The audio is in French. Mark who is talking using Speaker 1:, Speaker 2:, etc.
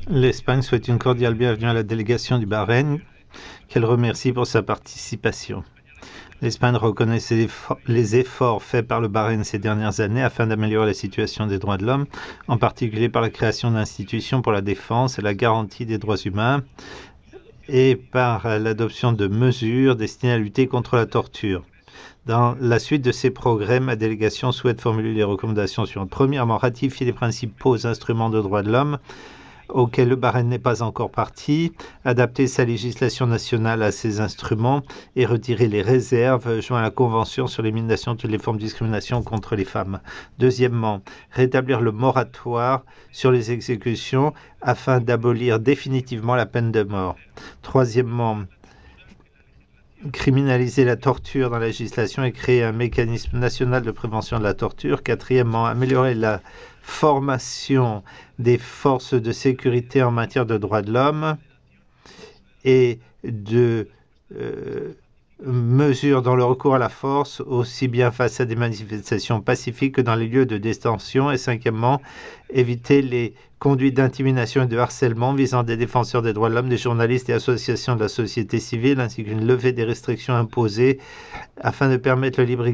Speaker 1: L'Espagne souhaite une cordiale bienvenue à la délégation du Bahreïn, qu'elle remercie pour sa participation. L'Espagne reconnaît les efforts faits par le Bahreïn ces dernières années afin d'améliorer la situation des droits de l'homme, en particulier par la création d'institutions pour la défense et la garantie des droits humains et par l'adoption de mesures destinées à lutter contre la torture. Dans la suite de ces progrès, ma délégation souhaite formuler des recommandations suivantes. Premièrement, ratifier les principaux instruments de droits de l'homme auquel le Bahreïn n'est pas encore parti, adapter sa législation nationale à ces instruments et retirer les réserves jointes à la Convention sur l'élimination de toutes les formes de discrimination contre les femmes. Deuxièmement, rétablir le moratoire sur les exécutions afin d'abolir définitivement la peine de mort. Troisièmement, criminaliser la torture dans la législation et créer un mécanisme national de prévention de la torture. Quatrièmement, améliorer la formation des forces de sécurité en matière de droits de l'homme et de mesures dans le recours à la force, aussi bien face à des manifestations pacifiques que dans les lieux de détention. Et cinquièmement, éviter les conduites d'intimidation et de harcèlement visant des défenseurs des droits de l'homme, des journalistes et associations de la société civile, ainsi qu'une levée des restrictions imposées afin de permettre le libre